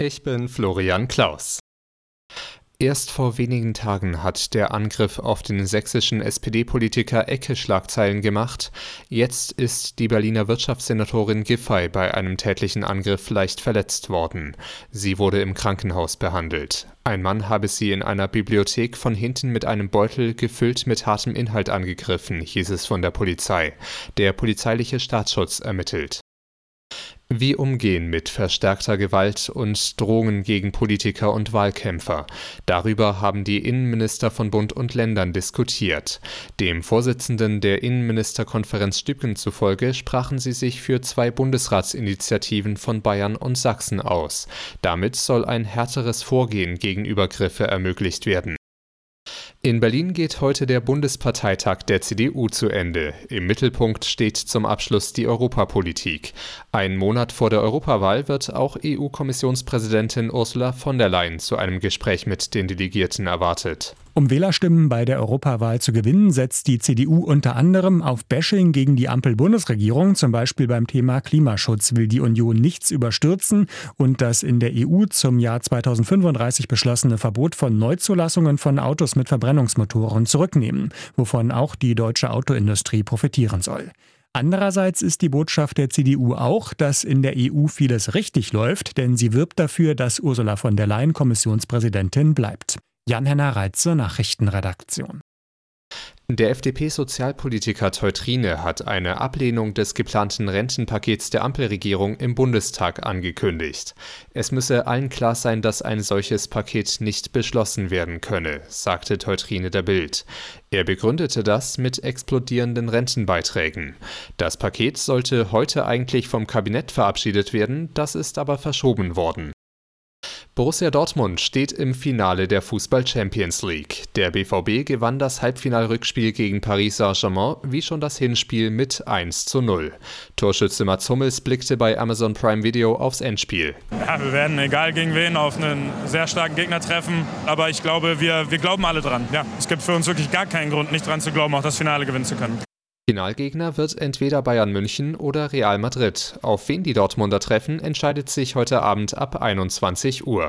Ich bin Florian Klaus. Erst vor wenigen Tagen hat der Angriff auf den sächsischen SPD-Politiker Ecke Schlagzeilen gemacht. Jetzt ist die Berliner Wirtschaftssenatorin Giffey bei einem tätlichen Angriff leicht verletzt worden. Sie wurde im Krankenhaus behandelt. Ein Mann habe sie in einer Bibliothek von hinten mit einem Beutel gefüllt mit hartem Inhalt angegriffen, hieß es von der Polizei. Der polizeiliche Staatsschutz ermittelt. Wie umgehen mit verstärkter Gewalt und Drohungen gegen Politiker und Wahlkämpfer? Darüber haben die Innenminister von Bund und Ländern diskutiert. Dem Vorsitzenden der Innenministerkonferenz Stübgen zufolge sprachen sie sich für 2 Bundesratsinitiativen von Bayern und Sachsen aus. Damit soll ein härteres Vorgehen gegen Übergriffe ermöglicht werden. In Berlin geht heute der Bundesparteitag der CDU zu Ende. Im Mittelpunkt steht zum Abschluss die Europapolitik. Einen Monat vor der Europawahl wird auch EU-Kommissionspräsidentin Ursula von der Leyen zu einem Gespräch mit den Delegierten erwartet. Um Wählerstimmen bei der Europawahl zu gewinnen, setzt die CDU unter anderem auf Bashing gegen die Ampel-Bundesregierung. Zum Beispiel beim Thema Klimaschutz will die Union nichts überstürzen und das in der EU zum Jahr 2035 beschlossene Verbot von Neuzulassungen von Autos mit Verbrennungsmotoren zurücknehmen, wovon auch die deutsche Autoindustrie profitieren soll. Andererseits ist die Botschaft der CDU auch, dass in der EU vieles richtig läuft, denn sie wirbt dafür, dass Ursula von der Leyen Kommissionspräsidentin bleibt. Jan-Henner Reitze, Nachrichtenredaktion. Der FDP-Sozialpolitiker Teutrine hat eine Ablehnung des geplanten Rentenpakets der Ampelregierung im Bundestag angekündigt. Es müsse allen klar sein, dass ein solches Paket nicht beschlossen werden könne, sagte Teutrine der Bild. Er begründete das mit explodierenden Rentenbeiträgen. Das Paket sollte heute eigentlich vom Kabinett verabschiedet werden, das ist aber verschoben worden. Borussia Dortmund steht im Finale der Fußball-Champions League. Der BVB gewann das Halbfinalrückspiel gegen Paris Saint-Germain wie schon das Hinspiel mit 1:0. Torschütze Mats Hummels blickte bei Amazon Prime Video aufs Endspiel. Ja, wir werden, egal gegen wen, auf einen sehr starken Gegner treffen. Aber ich glaube, wir glauben alle dran. Ja, es gibt für uns wirklich gar keinen Grund, nicht dran zu glauben, auch das Finale gewinnen zu können. Finalgegner wird entweder Bayern München oder Real Madrid. Auf wen die Dortmunder treffen, entscheidet sich heute Abend ab 21 Uhr.